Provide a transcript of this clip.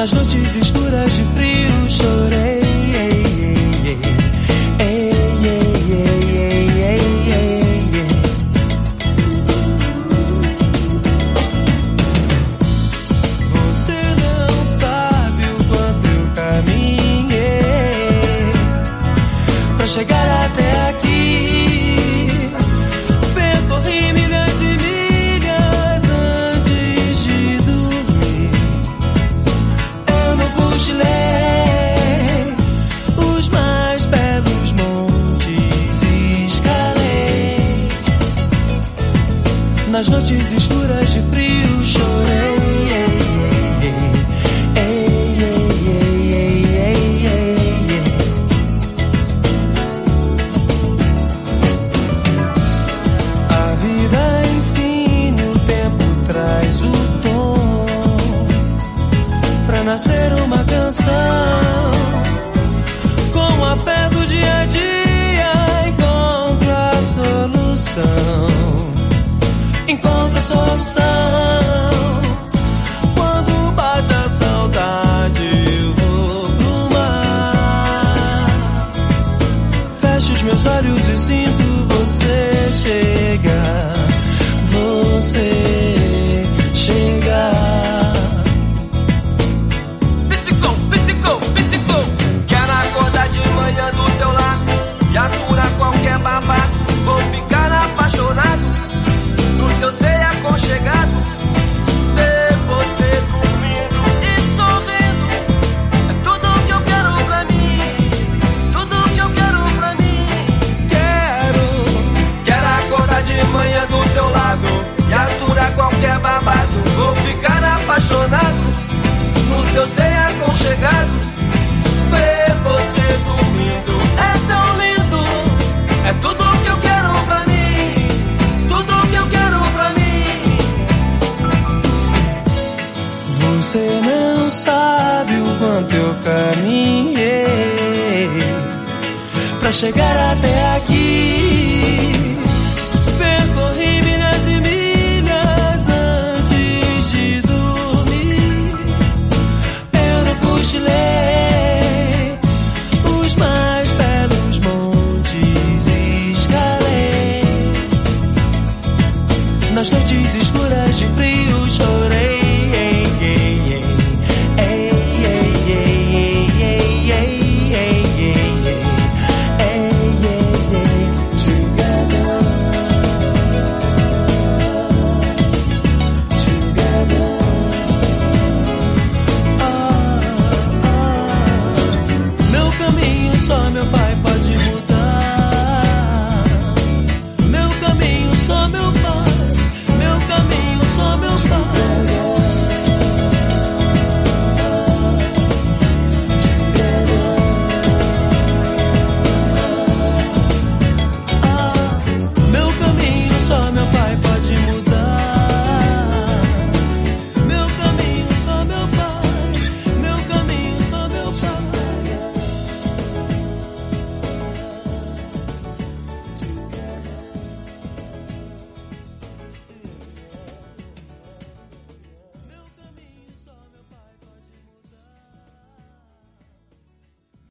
Nas noites escuras de frio chorei. Você não sabe o quanto eu caminhei pra chegar até aqui. Percorri milhas e milhas antes de dormir. Eu não cochilei, os mais belos montes escalei. Nas noites escuras de frio chorei. A vida ensina, o tempo traz o tom pra nascer uma canção. Com a fé do dia a dia encontro a solução. Encontro a solução. Quando bate a saudade eu vou pro mar. Fecho os meus olhos e sinto você chegar. Você chegar. Psicou. Quero acordar de manhã do teu lado e aturar qualquer babado. Vou ficar apaixonado no teu ser aconchegado. Ver você dormindo e sorrindo é tudo que eu quero pra mim. Tudo que eu quero pra mim. Quero acordar de manhã do teu lado e aturar qualquer babado. Vou ficar apaixonado no teu ser aconchegado. Ver você dormindo é tão lindo. É tudo que eu quero pra mim. Tudo que eu quero pra mim. Você não sabe o quanto eu caminhei pra chegar até aqui.